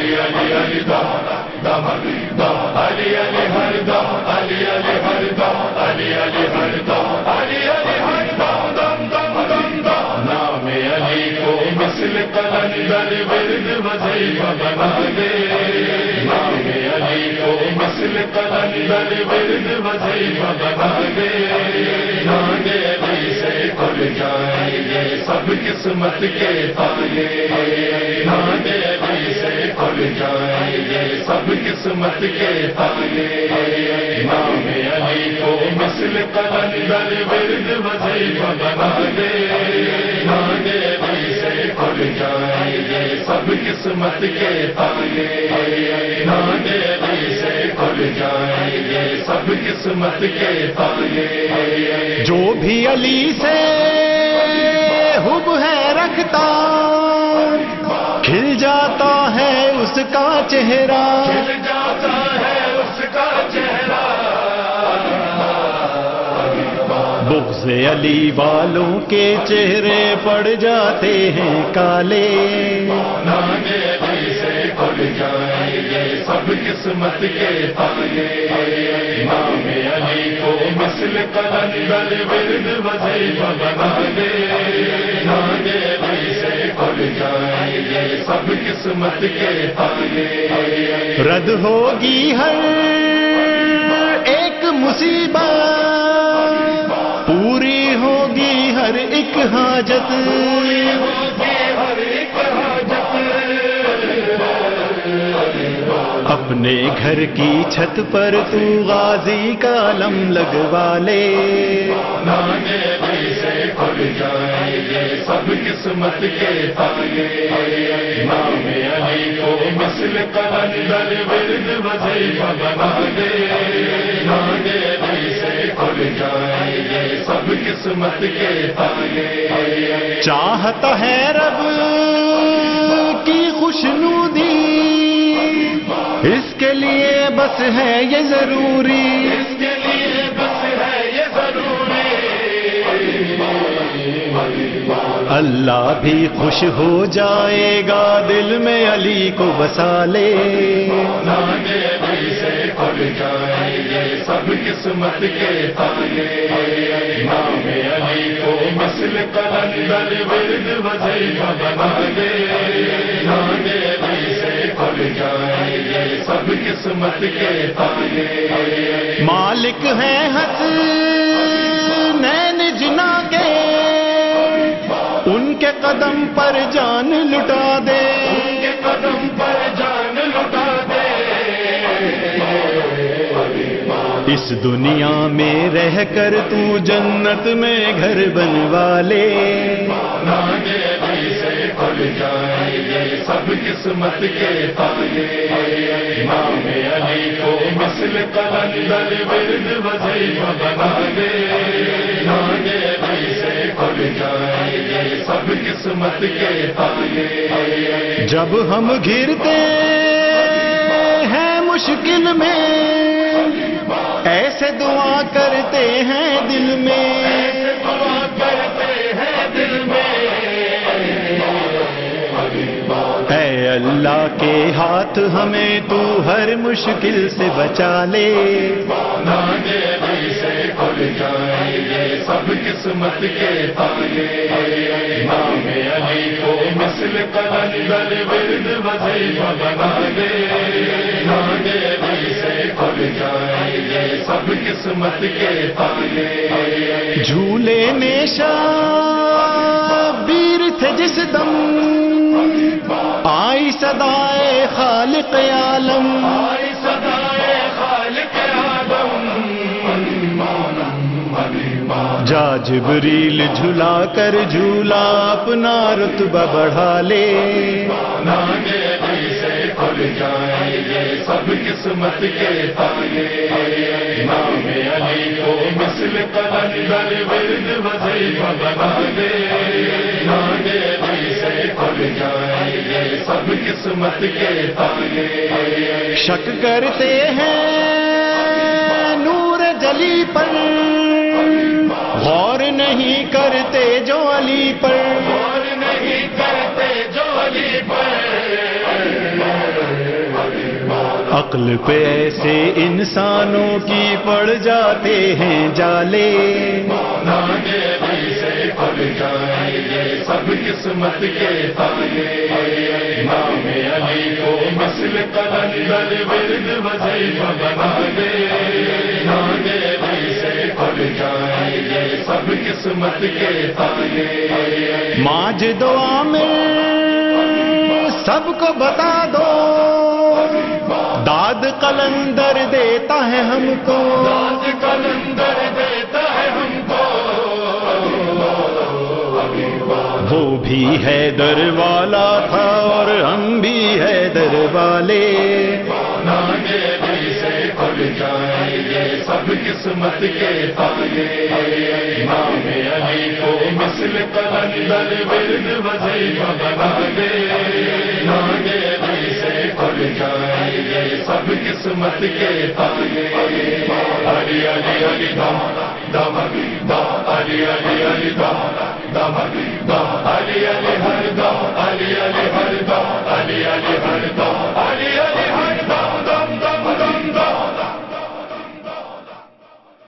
علی علی علی دم دم دم علی علی ہر دم علی علی ہر دم علی علی ہر دم علی علی ہر دم دم دم دم دم نام علی کو مثل قلندر ورد وظیفہ بنا دے نام علی کو مثل قلندر ورد وظیفہ بنا دے نام علی سے کھل جائیں یہ سب قسمت کے تالے نام علی سے کھل جائیں یہ سب قسمت کے تالے نام علی کو مثل قلندر ورد وظیفہ بنا دے نام علی سے کھل جائیں یہ سب قسمت کے تالے نام علی سے کھل جائیں یہ سب قسمت کے تالے جو بھی علی سے حب ہے رکھتا کھل جاتا ہے اس کا چہرہ کھل جاتا ہے اس کا چہرہ بغض علی والوں کے چہرے پڑ جاتے ہیں کالے نام علی سے کھل جائیں یہ سب قسمت کے تالے نام علی کو مثل قلندر ورد وظیفہ بنا دے نام علی سے کھل جائیں یہ سب قسمت کے تالے رد ہوگی ہر ایک مصیبت پوری ہوگی ہر ایک حاجت ہر ایک حاجت اپنے گھر کی چھت پر تو غازی کا علم لگوا لے نام علی سے کھل جائیں یہ سب قسمت کے تالے نام علی کو مثل قلندر ورد وظیفہ بنا دے نام علی سے کھل جائیں یہ سب قسمت کے تالے چاہتا ہے رب کی خوشنودی اس کے لیے بس ہے یہ ضروری اس کے لیے بس ہے یہ ضروری اللہ بھی خوش ہو جائے گا دل میں علی کو بسا لے نام علی سے کھل جائیں یہ سب قسمت کے تالے نام علی کو مثل قلندر ورد وظیفہ بنا دے نام علی سے کھل جائیں یہ سب قسمت کے تالے مالک ہے حسنین جنا کے ان کے قدم پر جان لٹا دے ان کے قدم پر جان لٹا دے اس دنیا میں رہ کر تو جنت میں گھر بنوا لے نام علی سے کھل جائیں یہ سب قسمت کے تالے نام علی کو مثل قلندر ورد وظیفہ بنا دے نام علی سے کھل جائیں یہ سب قسمت کے تالے جب ہم گرتے ہیں مشکل میں ایسے دعا کرتے ہیں دل میں دعا کرتے ہیں دل میں اے اللہ کے ہاتھ ہمیں تو ہر مشکل سے بچا لے نام علی سے کھل جائیں یہ سب قسمت کے تالے نام علی کو مثل قلندر ورد وظیفہ بنا دے نام علی سے کھل جائیں یہ سب قسمت کے تالے جھولے نیشا بیر تھے جس دم آئی صدائے خالق عالم آئی صدائے خالق عالم جا جبریل جھلا کر جھولا اپنا رتبہ بڑھا لے نام علی سے کھل جائیں یہ سب قسمت کے تالے نام علی کو مثل قلندر ورد وظیفہ بنا دے نام علی سے کھل جائیں یہ سب قسمت کے تالے شک کرتے ہیں نور جلی پر غور نہیں کرتے جو علی پر اور نہیں کرتے جو علی پر عقل پہ ایسے انسانوں کی پڑ جاتے ہیں جالے، نانے بھی سے کھل جائیں گے سب قسمت کے تالے، نام علی کو مثل قلندر ورد وظیفہ بنا دے، نانے بھی سے کھل جائیں گے سب قسمت کے تالے، ماجد و عامر سب کو بتا دو، داد قلندر دیتا ہے ہم کو، داد قلندر دیتا ہے ہم کو، وہ بھی حیدر والا تھا اور ہم بھی حیدر والے، نانے بھی سے کھل جائیں گے سب قسمت کے تالے، نام علی کو مثل قلندر ورد وظیفہ بنا دے، نانے بھی سے کھل جائیں گے سب قسمت کے تالے، علی علی علی دم دم دم، علی علی علی دم دم دم، علی علی